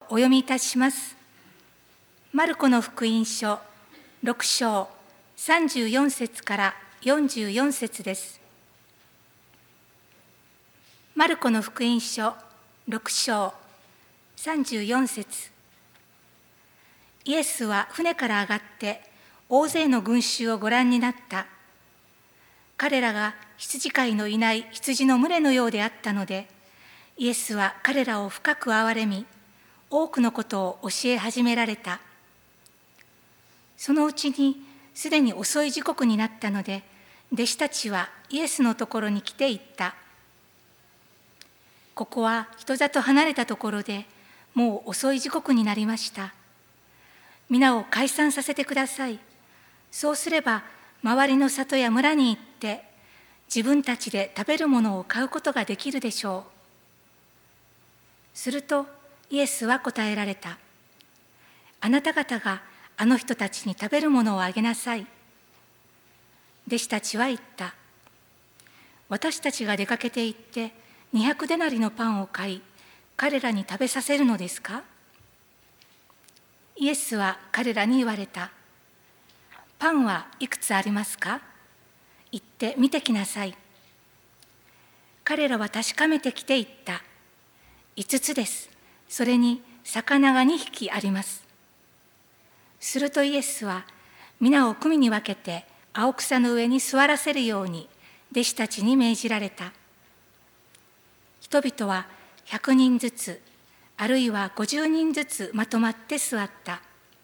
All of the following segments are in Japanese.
お読みいたします。マルコの福音書6章34節から44節です。マルコの福音書6章34節。イエスは船から上がって大勢の群衆をご覧になった。彼らが羊飼いのいない羊の群れのようであったので、イエスは彼らを深く憐れみ、多くのことを教え始められた。そのうちにすでに遅い時刻になったので、弟子たちはイエスのところに来て言った。ここは人里離れたところで、もう遅い時刻になりました。皆を解散させてください。そうすれば、周りの里や村に行って、自分たちで食べるものを買うことができるでしょう。すると、イエスは答えられた。あなた方があの人たちに食べるものをあげなさい。弟子たちは言った。私たちが出かけて行って、200デナリのパンを買い、彼らに食べさせるのですか？イエスは彼らに言われた。パンはいくつありますか？行って見てきなさい。彼らは確かめてきて言った。5つです。それに魚が2匹あります。するとイエスは皆を組に分けて青草の上に座らせるように弟子たちに命じられた。人々は100人ずつ、あるいは50人ずつまとまって座った。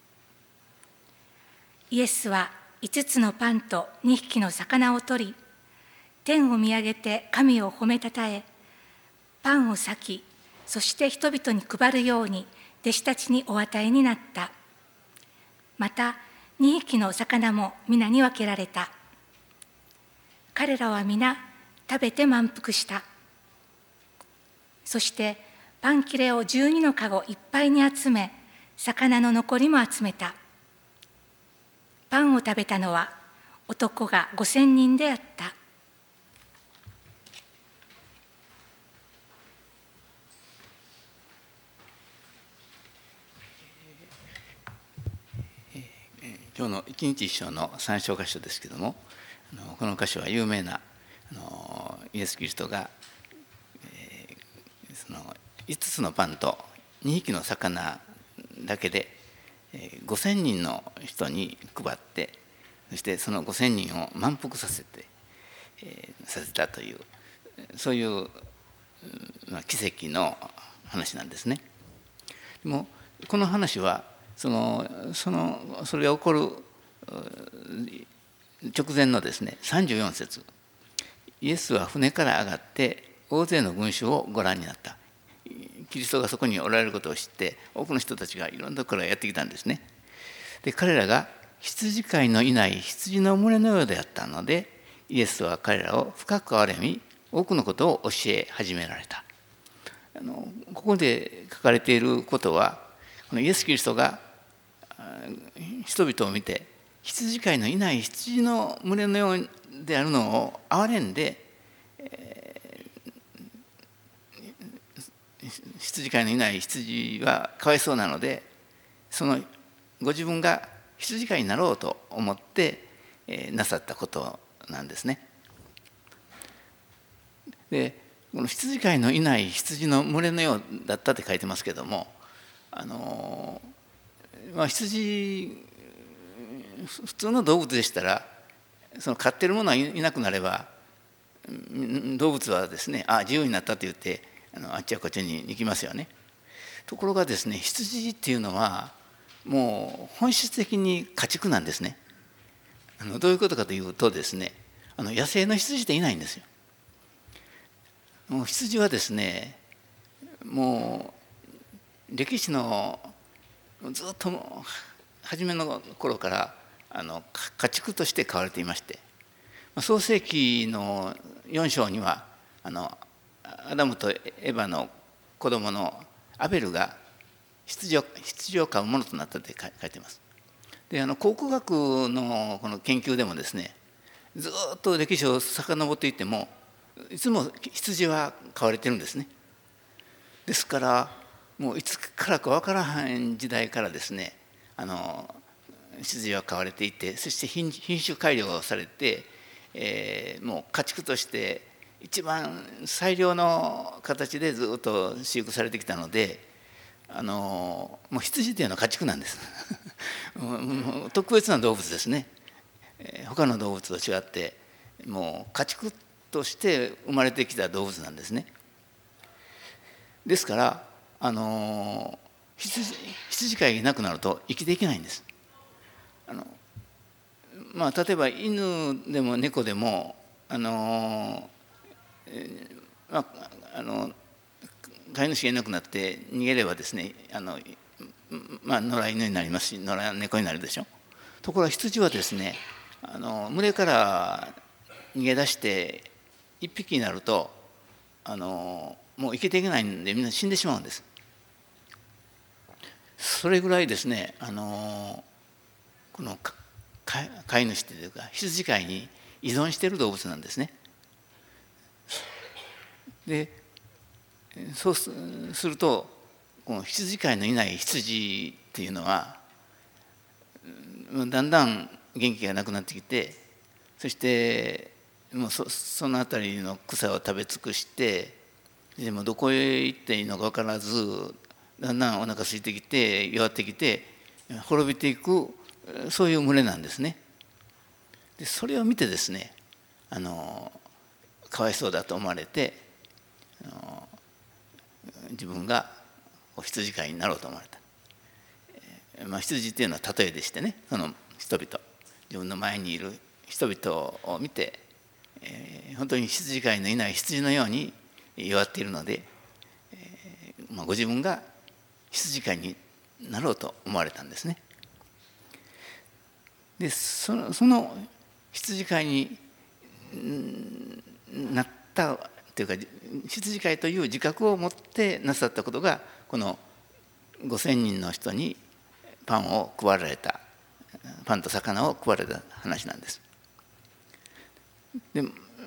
イエスは5つのパンと2匹の魚を取り、天を見上げて神を褒めたたえ、パンを裂き、そして人々に配るように弟子たちにお与えになった。また2匹の魚も皆に分けられた。彼らは皆食べて満腹した。そしてパン切れを12のかごいっぱいに集め、魚の残りも集めた。パンを食べたのは男が5000人であった。 今日の一日一章の参照箇所ですけども、この箇所は有名なイエス・キリストが、その5つのパンと2匹の魚だけで5000人の人に配って、そしてその5000人を満腹させたという、そういう奇跡の話なんですね。でもこの話はそれが起こる直前のですね34節、イエスは船から上がって大勢の群衆をご覧になった。キリストがそこにおられることを知って、多くの人たちがいろんなところからやってきたんですね。で、彼らが羊飼いのいない羊の群れのようであったので、イエスは彼らを深く憐れみ、多くのことを教え始められた。ここで書かれていることは、このイエス・キリストが人々を見て、羊飼いのいない羊の群れのようであるのを憐れんで、羊飼いのいない羊はかわいそうなので、ご自分が羊飼いになろうと思ってなさったことなんですね。で、この羊飼いのいない羊の群れのようだったって書いてますけども、羊、普通の動物でしたら、飼ってるものがいなくなれば、動物はですね、自由になったと言ってあっちやこっちに行きますよね。ところがですね、羊っていうのはもう本質的に家畜なんですね。どういうことかというとですね、野生の羊っていないんですよ。もう羊はですね、もう歴史のずっと初めの頃から家畜として飼われていまして、創世記の4章にはアダムとエヴァの子供のアベルが羊を飼うものとなったって書いています。で、考古学のこの研究でもですね、ずっと歴史を遡っていってもいつも羊は飼われてるんですね。ですからもういつからか分からへん時代からですね羊は飼われていて、そして品種改良されて、もう家畜として一番最良の形でずっと飼育されてきたので、もう羊というのは家畜なんですもう特別な動物ですね。他の動物と違ってもう家畜として生まれてきた動物なんですね。ですから羊飼いがいなくなると生きていけないんです。例えば犬でも猫でも飼い主がいなくなって逃げればですね野良犬になりますし野良猫になるでしょ。ところが羊はですね群れから逃げ出して一匹になるともう生きていけないんでみんな死んでしまうんです。それぐらいですねこの飼い主というか羊飼いに依存している動物なんですね。でそうするとこの羊飼いのいない羊っていうのはだんだん元気がなくなってきて、そしてもうその辺りの草を食べ尽くして、でもどこへ行っていいのか分からずだんだんお腹空いてきて弱ってきて滅びていく、そういう群れなんですね。でそれを見てですねかわいそうだと思われて自分が羊飼いになろうと思われた。羊っていうのは例えでしてね、その人々自分の前にいる人々を見て、本当に羊飼いのいない羊のように弱っているので、ご自分が羊飼いになろうと思われたんですね。でその羊飼いになったというか羊飼いという自覚を持ってなさったことがこの5,000人の人にパンを配られた、パンと魚を配られた話なんです。で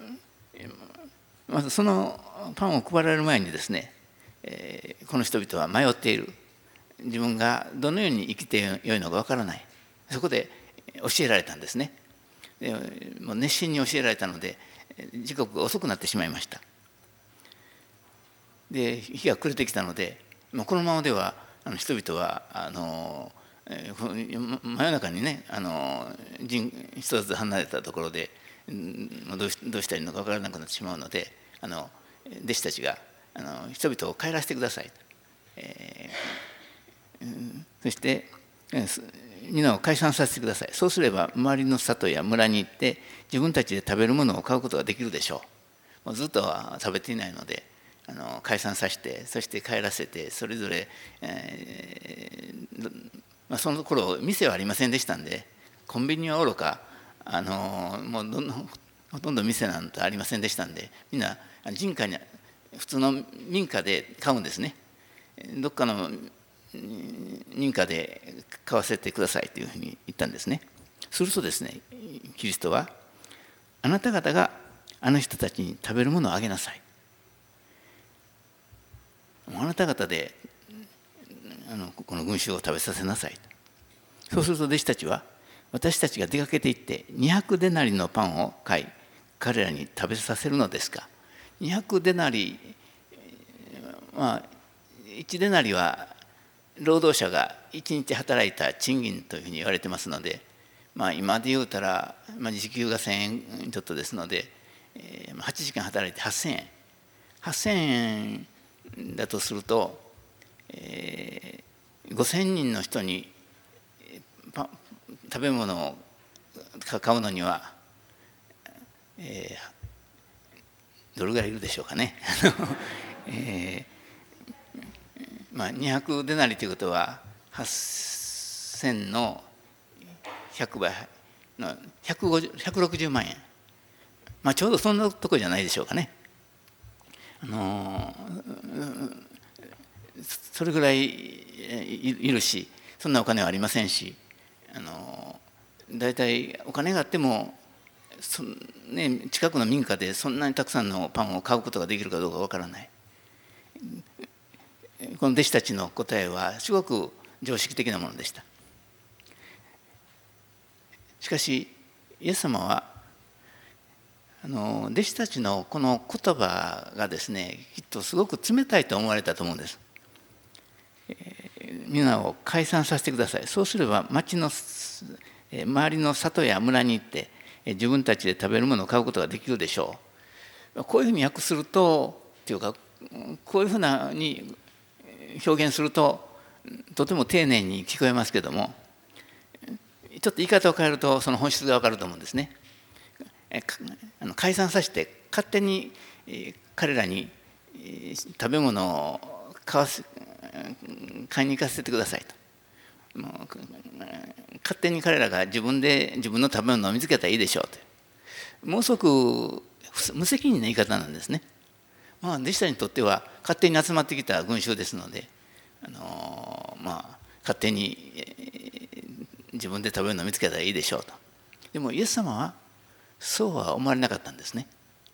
まずそのパンを配られる前にですね、この人々は迷っている、自分がどのように生きてよいのかわからない、そこで教えられたんですね。でもう熱心に教えられたので時刻が遅くなってしまいました。で日が暮れてきたのでこのままでは人々は真夜中にね一つずつ離れたところでどうしたらいいのか分からなくなってしまうので弟子たちが人々を帰らせてください、そして皆を解散させてください。そうすれば周りの里や村に行って自分たちで食べるものを買うことができるでしょう。もうずっとは食べていないので解散させて、そして帰らせて、それぞれ、その頃店はありませんでしたんで、コンビニはおろかもうほとんど店なんてありませんでしたんで、みんな人家に普通の民家で買うんですね。どっかの民家で買わせてくださいというふうに言ったんですね。するとですね、キリストはあなた方があの人たちに食べるものをあげなさい、あなた方でこの群衆を食べさせなさい。そうすると弟子たちは私たちが出かけていって200デナリのパンを買い彼らに食べさせるのですか。200デナリ、1デナリは労働者が1日働いた賃金というふうに言われてますので、今で言うたら、時給が1,000円ちょっとですので、8時間働いて8,000円8,000円だとすると、5,000人の人に食べ物を買うのには、どれぐらいいるでしょうかね200デナリということは8,000の100倍の160万円、ちょうどそんなところじゃないでしょうかね。それぐらいいるし、そんなお金はありませんし、だいたいお金があっても近くの民家でそんなにたくさんのパンを買うことができるかどうかわからない。 この弟子たちの答えはすごく常識的なものでした。しかしイエス様は弟子たちのこの言葉がですね、きっとすごく冷たいと思われたと思うんです。皆を解散させてください。そうすれば町の周りの里や村に行って自分たちで食べるものを買うことができるでしょう。こういうふうに訳するとっていうか、こういうふうなに表現するととても丁寧に聞こえますけども、ちょっと言い方を変えるとその本質が分かると思うんですね。解散させて勝手に彼らに食べ物を買いに行かせてくださいと。勝手に彼らが自分で自分の食べ物を見つけたらいいでしょうと。ものすごく無責任な言い方なんですね。弟子たちにとっては勝手に集まってきた群衆ですので、勝手に自分で食べるのを見つけたらいいでしょうと。でもイエス様はそうは思われなかったんですね。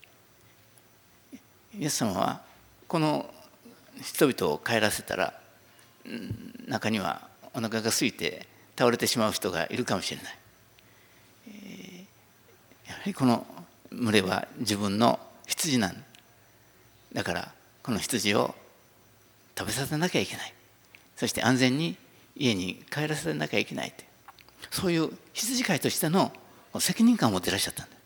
イエス様はこの人々を帰らせたら中にはお腹が空いて倒れてしまう人がいるかもしれない。やはりこの群れは自分の羊なんだから、この羊を食べさせなきゃいけない、そして安全に家に帰らせなきゃいけないという、そういう羊飼いとしての責任感を持っていらっしゃったんです。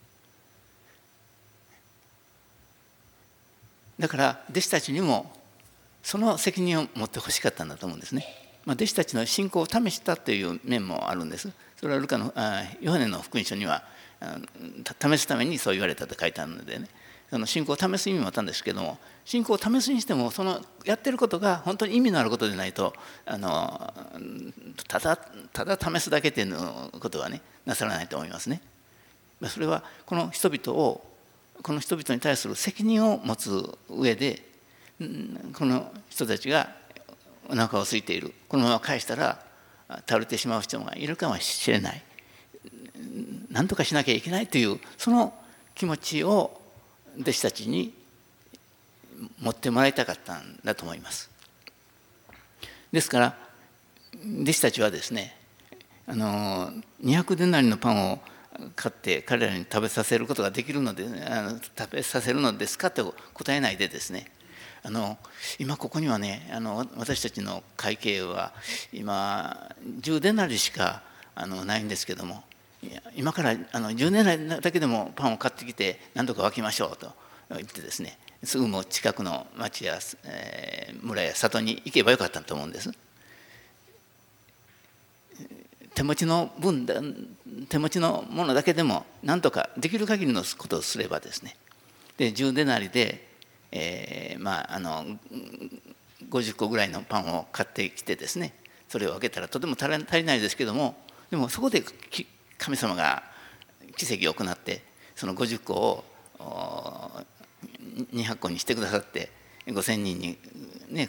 だから弟子たちにもその責任を持ってほしかったんだと思うんですね。弟子たちの信仰を試したという面もあるんです。それはヨハネの福音書には試すためにそう言われたと書いてあるのでね、その信仰を試す意味もあったんですけども、信仰を試すにしてもそのやってることが本当に意味のあることでないとただ試すだけということはねなさらないと思いますね。それはこの人々に対する責任を持つ上で、この人たちがお腹を空いている、このまま返したら倒れてしまう人がいるかもしれない、何とかしなきゃいけないというその気持ちを弟子たちに持ってもらいたかったんだと思います。ですから弟子たちはですね、200デナリのパンを買って彼らに食べさせることができるので食べさせるのですかと答えないでですね、今ここにはね私たちの会計は今10デナリしかないんですけども、今から10デナリだけでもパンを買ってきて何とか分けましょうと言ってですね、すぐもう近くの町や、村や里に行けばよかったと思うんです。手持ちのものだけでも何とかできる限りのことをすればですね、で10デナリで、50個ぐらいのパンを買ってきてですね、それを分けたらとても足りないですけども、でもそこで神様が奇跡を行ってその50個を200個にしてくださって、5000人にね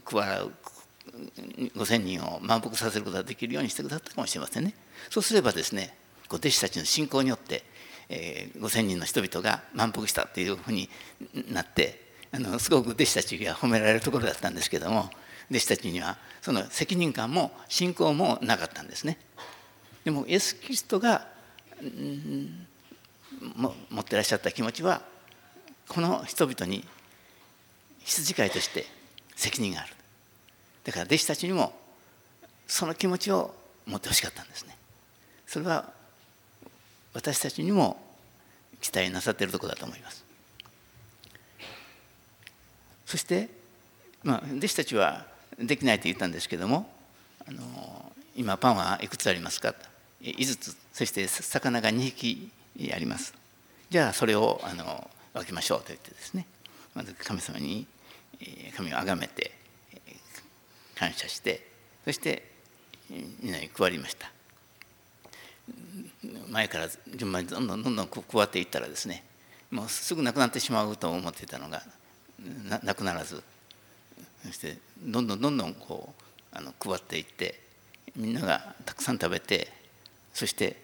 5000人を満腹させることができるようにしてくださったかもしれませんね。そうすればですね、弟子たちの信仰によって、5000人の人々が満腹したというふうになってすごく弟子たちが褒められるところだったんですけども、弟子たちにはその責任感も信仰もなかったんですね。でもイエス・キリストが持ってらっしゃった気持ちは、この人々に羊飼いとして責任がある。だから弟子たちにもその気持ちを持ってほしかったんですね。それは私たちにも期待なさっているところだと思います。そして、弟子たちはできないと言ったんですけども、今パンはいくつありますか、5つ、そして魚が2匹あります。じゃあそれを分けましょうと言ってですね、まず神様に神をあがめて感謝して、そしてみんなに配りました。前から順番にどんどん配っていったらですね、もうすぐなくなってしまうと思っていたのがなくならず、そしてどんどんこう配っていって、みんながたくさん食べて、そして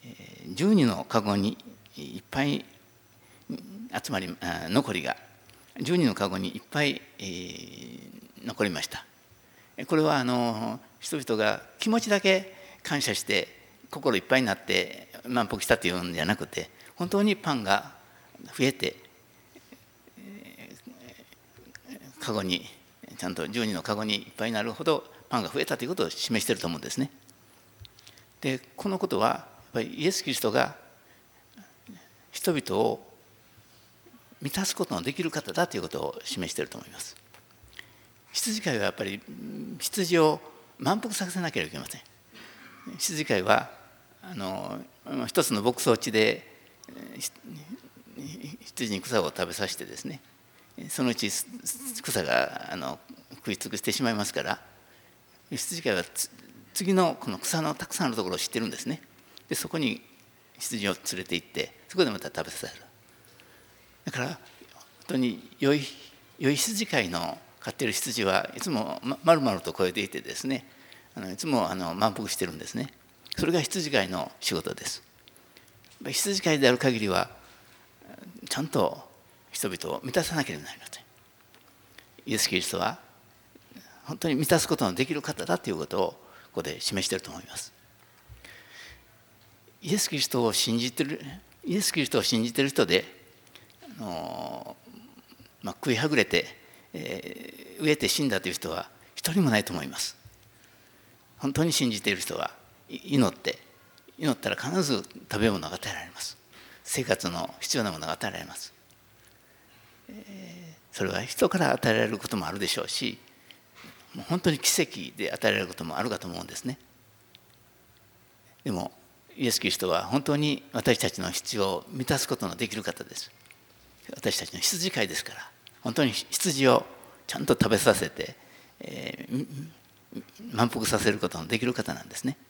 12のカゴにいっぱい残りが 12の籠にいっぱい、残りました。これは人々が気持ちだけ感謝して心いっぱいになって満腹したというんじゃなくて、本当にパンが増えて、籠にちゃんと12の籠にいっぱいになるほどパンが増えたということを示していると思うんですね。でこのことはやっぱりイエス・キリストが人々を満たすことのできる方だということを示していると思います。羊飼いはやっぱり羊を満腹させなければいけません。羊飼いは一つの牧草地で羊に草を食べさせてですね、そのうち草が食い尽くしてしまいますから、羊飼いは次のこの草のたくさんあるところを知ってるんですね。でそこに羊を連れて行ってそこでまた食べさせる。だから本当に良い羊飼いの飼っている羊はいつも丸々と超えていてですね、いつも満腹してるんですね。それが羊飼いの仕事です。羊飼いである限りはちゃんと人々を満たさなければなりません。イエス・キリストは本当に満たすことのできる方だということをここで示していると思います。イエス・キリストを信じている人で食いはぐれて、飢えて死んだという人は一人もないと思います。本当に信じている人は祈ったら必ず食べ物が与えられます。生活の必要なものが与えられます。それは人から与えられることもあるでしょうし、もう本当に奇跡で与えられることもあるかと思うんですね。でもイエス・キリストは本当に私たちの必要を満たすことのできる方です。私たちの羊飼いですから、本当に羊をちゃんと食べさせて、満腹させることのできる方なんですね。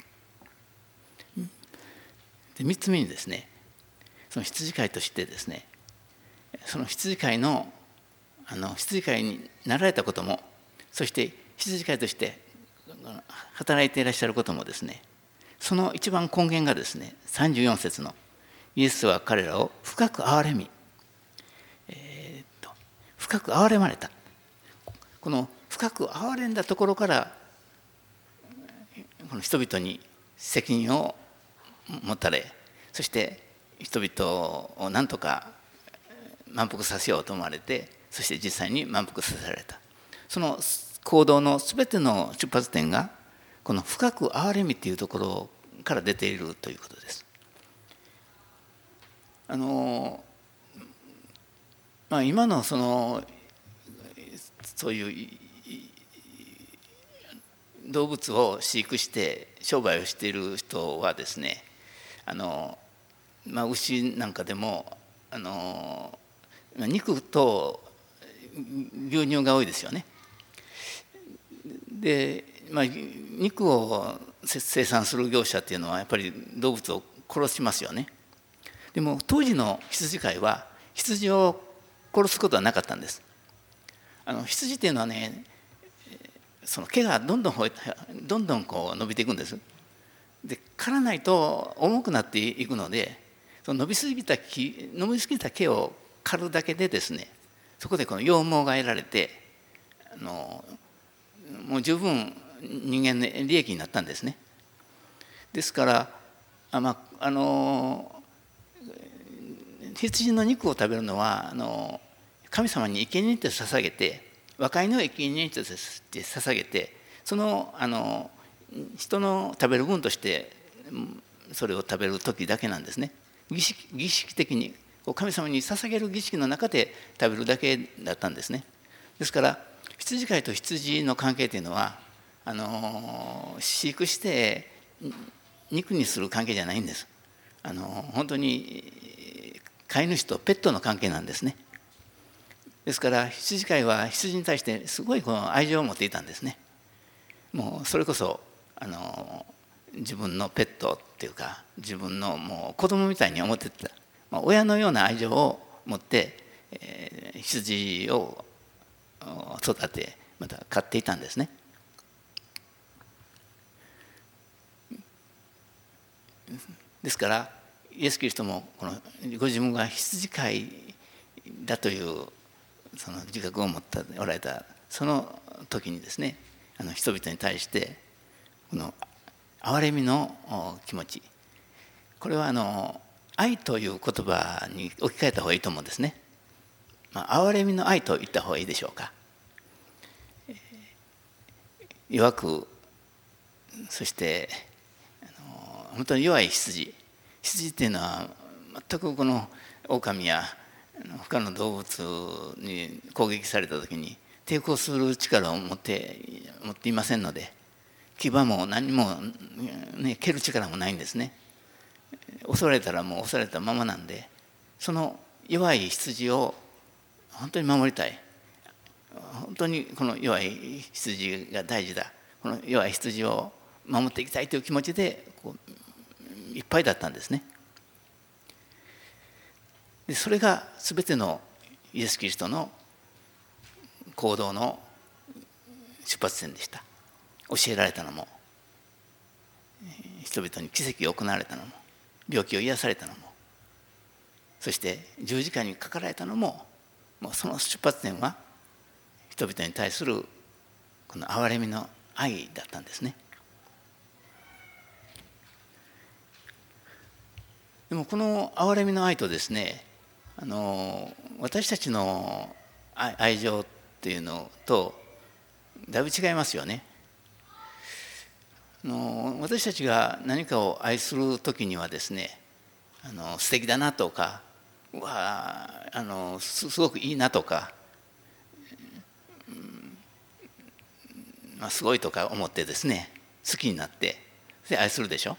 で3つ目にですね、その羊飼いとしてですね、その羊飼いになられたことも、そして羊飼いとして働いていらっしゃることもですね、その一番根源がですね、34節のイエスは彼らを深く憐れみ、深く憐れまれた。この深く憐れんだところからこの人々に責任を持たれ、そして人々を何とか満腹させようと思われて、そして実際に満腹させられた。その行動のすべての出発点がこの深く憐れみというところから出ているということです。今のそういう動物を飼育して商売をしている人はですね、牛なんかでも肉と牛乳が多いですよね。で、肉を生産する業者っていうのはやっぱり動物を殺しますよね。でも当時の羊飼いは羊を殺すことはなかったんです。羊っていうのはね、その毛がどんどんこう伸びていくんです。で刈らないと重くなっていくので、その伸びすぎた毛を刈るだけでですね、そこでこの羊毛が得られてもう十分人間の利益になったんですね。ですから羊の肉を食べるのは神様に生贄と捧げて、和解の生贄として捧げて、その人の食べる分としてそれを食べる時だけなんですね。儀式的に神様に捧げる儀式の中で食べるだけだったんですね。ですから羊飼いと羊の関係というのは飼育して肉にする関係じゃないんです。本当に飼い主とペットの関係なんですね。ですから羊飼いは羊に対してすごいこの愛情を持っていたんですね。もうそれこそ自分のペットっていうか、自分のもう子供みたいに思ってた、親のような愛情を持って、羊を育てまた飼っていたんですね。ですからイエス・キリストもこのご自分が羊飼いだというその自覚を持っておられたその時にですね、人々に対してこの憐れみの気持ち、これは愛という言葉に置き換えた方がいいと思うんですね。憐れみの愛と言った方がいいでしょうか。弱く、そして本当に弱い羊っていうのは全くこの狼や他の動物に攻撃された時に抵抗する力を持っていませんので、牙も何も、蹴る力もないんですね。襲われたらもう襲われたままなんで、その弱い羊を本当に守りたい、本当にこの弱い羊が大事だ、この弱い羊を守っていきたいという気持ちでいっぱいだったんですね。でそれが全てのイエス・キリストの行動の出発点でした。教えられたのも、人々に奇跡を行われたのも、病気を癒されたのも、そして十字架にかかられたのも、もうその出発点は人々に対するこの憐れみの愛だったんですね。でもこの憐れみの愛とですね、私たちの愛情っていうのとだいぶ違いますよね。私たちが何かを愛する時にはですね、素敵だなとか、すごくいいなとか、すごいとか思ってですね、好きになってで愛するでしょ。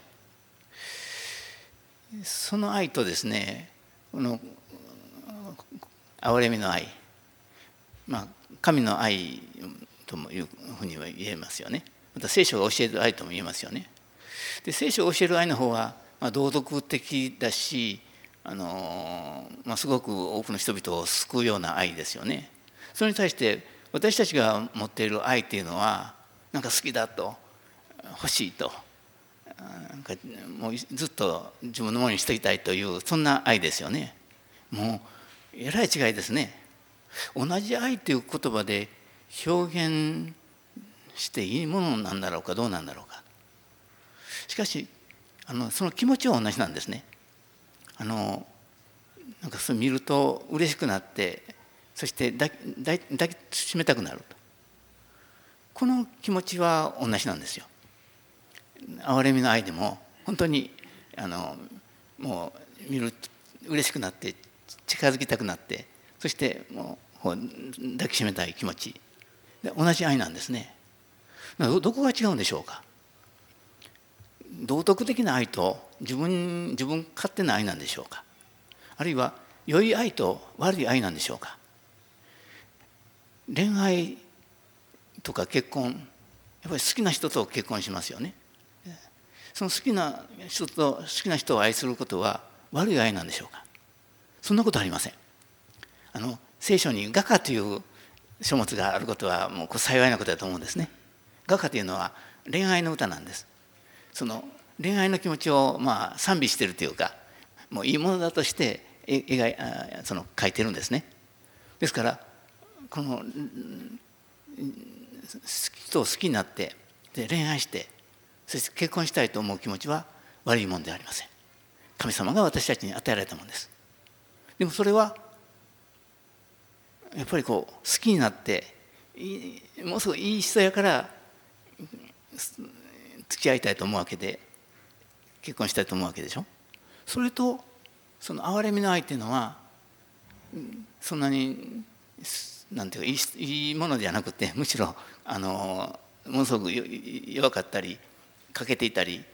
その愛とですね、この憐れみの愛、神の愛ともいうふうには言えますよね。また聖書が教える愛とも言えますよね。で聖書が教える愛の方は、道徳的だし、すごく多くの人々を救うような愛ですよね。それに対して私たちが持っている愛っていうのは、なんか好きだと、欲しいと、なんかもうずっと自分のものにしていたいという、そんな愛ですよね。もうえらい違いですね。同じ愛という言葉で表現していいものなんだろうか、どうなんだろうか。しかしその気持ちは同じなんですね。なんかそれ見ると嬉しくなって、そして抱きしめたくなると、この気持ちは同じなんですよ。憐れみの愛でも本当にもう見ると嬉しくなって近づきたくなって、そしてもう抱きしめたい気持ちで同じ愛なんですね。どこが違うんでしょうか。道徳的な愛と自分勝手な愛なんでしょうか。あるいは良い愛と悪い愛なんでしょうか。恋愛とか結婚、やっぱり好きな人と結婚しますよね。その好きな人を愛することは悪い愛なんでしょうか。そんなことありません。聖書に画家という書物があることはもう幸いなことだと思うんですね。画家というのは恋愛の歌なんです。その恋愛の気持ちを賛美しているというか、もういいものだとして書いてるんですね。ですからこの人を好きになってで恋愛して、そして結婚したいと思う気持ちは悪いものではありません。神様が私たちに与えられたものです。でもそれはやっぱり好きになってもうすぐいい人やから付き合いたいと思うわけで、結婚したいと思うわけでしょ。それとその憐れみの愛っていうのはそんなになんていうかいいものではなくて、むしろものすごく弱かったり欠けていたり、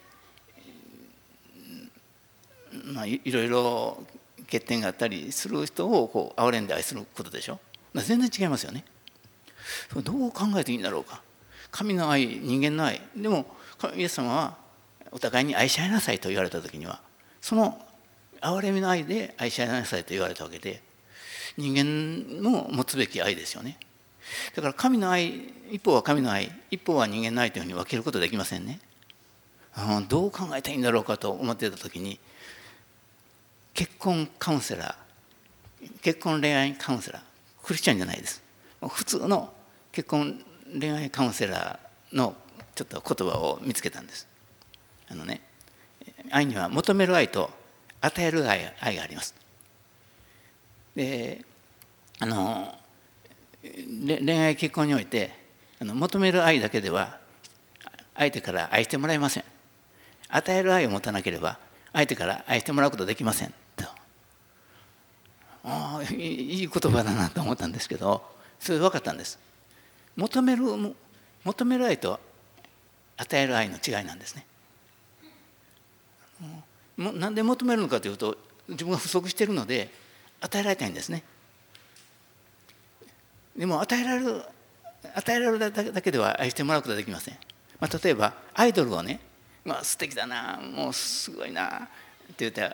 いろいろ欠点があったりする人を憐れんで愛することでしょ。全然違いますよね。どう考えていいんだろうか。神の愛、人間の愛でもイエス様はお互いに愛し合いなさいと言われた時には、その憐れみの愛で愛し合いなさいと言われたわけで、人間も持つべき愛ですよね。だから神の愛、一方は神の愛、一方は人間の愛というふうに分けることはできませんね。どう考えたらいいんだろうかと思っていた時に、結婚カウンセラー、結婚恋愛カウンセラー、 クリスチャンじゃないです。普通の結婚恋愛カウンセラーのちょっと言葉を見つけたんです。愛には求める愛と与える愛があります。で恋愛結婚において求める愛だけでは相手から愛してもらえません。与える愛を持たなければ相手から愛してもらうことできませんと。いい言葉だなと思ったんですけど、それで分かったんです。求める愛と与える愛の違いなんですね。なんで求めるのかというと、自分が不足しているので与えられたいんですね。でも与えられるだけでは愛してもらうことはできません。例えばアイドルをね、素敵だな、もうすごいなって言って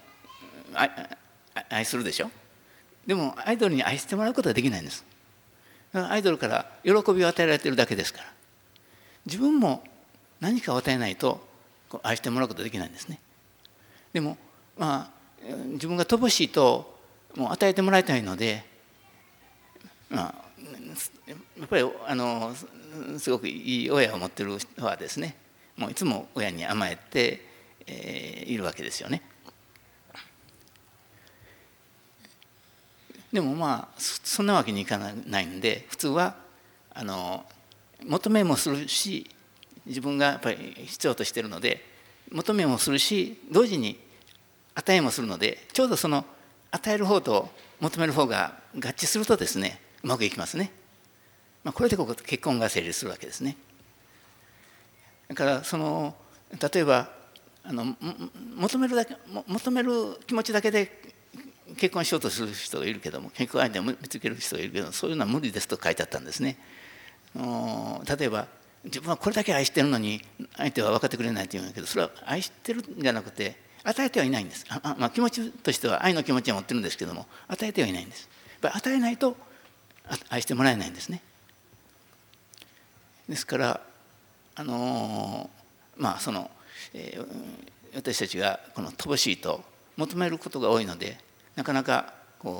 愛するでしょ。でもアイドルに愛してもらうことはできないんです。アイドルから喜びを与えられているだけですから、自分も何かを与えないと愛してもらうことはできないんですね。でも自分が乏しいともう与えてもらいたいので、やっぱりすごくいい親を持っている人はですね、もういつも親に甘えて、いるわけですよね。でもそんなわけにいかないんで、普通は求めもするし、自分がやっぱり必要としているので求めもするし、同時に与えもするので、ちょうどその与える方と求める方が合致するとですね、うまくいきますね。これで結婚が成立するわけですね。だから例えば求める気持ちだけで結婚しようとする人がいるけども、結婚相手を見つける人がいるけど、そういうのは無理ですと書いてあったんですね。例えば自分はこれだけ愛してるのに相手は分かってくれないって言うんだけど、それは愛してるんじゃなくて与えてはいないんです。気持ちとしては愛の気持ちは持ってるんですけども、与えてはいないんです。やっぱり与えないと愛してもらえないんですね。ですから私たちがこの乏しいと求めることが多いので、なかなか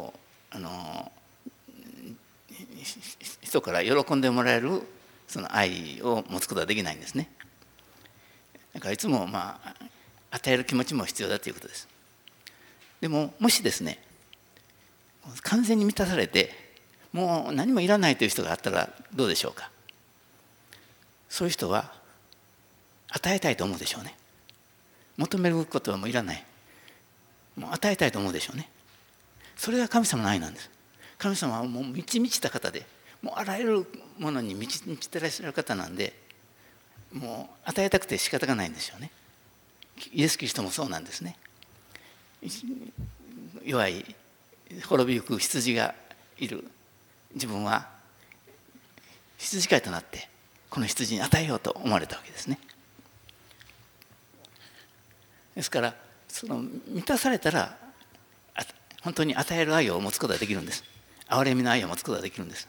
人から喜んでもらえるその愛を持つことができないんですね。だからいつも与える気持ちも必要だということです。でももしですね、完全に満たされてもう何もいらないという人があったらどうでしょうか。そういう人は与えたいと思うでしょうね。求めることはもういらない、もう与えたいと思うでしょうね。それが神様の愛なんです。神様はもう満ち満ちた方で、もうあらゆるものに満ちてらっしゃる方なんで、もう与えたくて仕方がないんですよね。イエス・キリストもそうなんですね。弱い滅びゆく羊がいる自分は羊飼いとなってこの羊に与えようと思われたわけですね。ですから満たされたら本当に与える愛を持つことができるんです。憐れみの愛を持つことができるんです。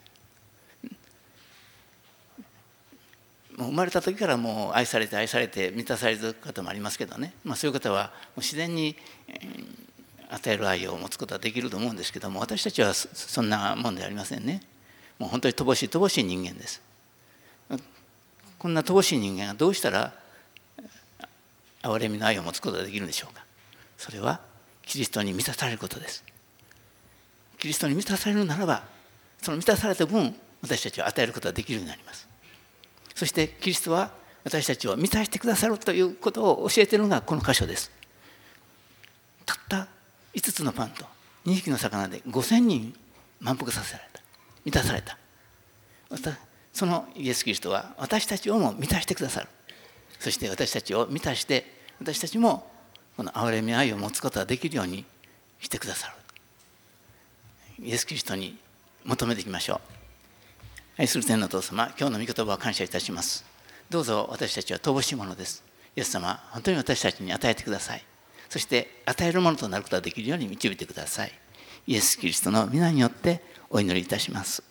もう生まれた時からもう愛されて満たされる方もありますけどね、そういう方はもう自然に与える愛を持つことができると思うんですけども、私たちはそんなもんではありませんね。もう本当に乏しい人間です。こんな乏しい人間がどうしたら憐れみの愛を持つことができるんでしょうか。それはキリストに満たされることです。キリストに満たされるならば、その満たされた分私たちは与えることができるようになります。そしてキリストは私たちを満たしてくださるということを教えているのがこの箇所です。たった5つのパンと2匹の魚で5000人満腹させられた、満たされた。そのイエス・キリストは私たちをも満たしてくださる。そして私たちを満たして、私たちもこの憐れみ愛を持つことができるようにしてくださる。イエス・キリストに求めていきましょう。愛する天のお父様、今日の御言葉を感謝いたします。どうぞ私たちは乏しいものです。イエス様、本当に私たちに与えてください。そして与えるものとなることができるように導いてください。イエス・キリストの皆によってお祈りいたします。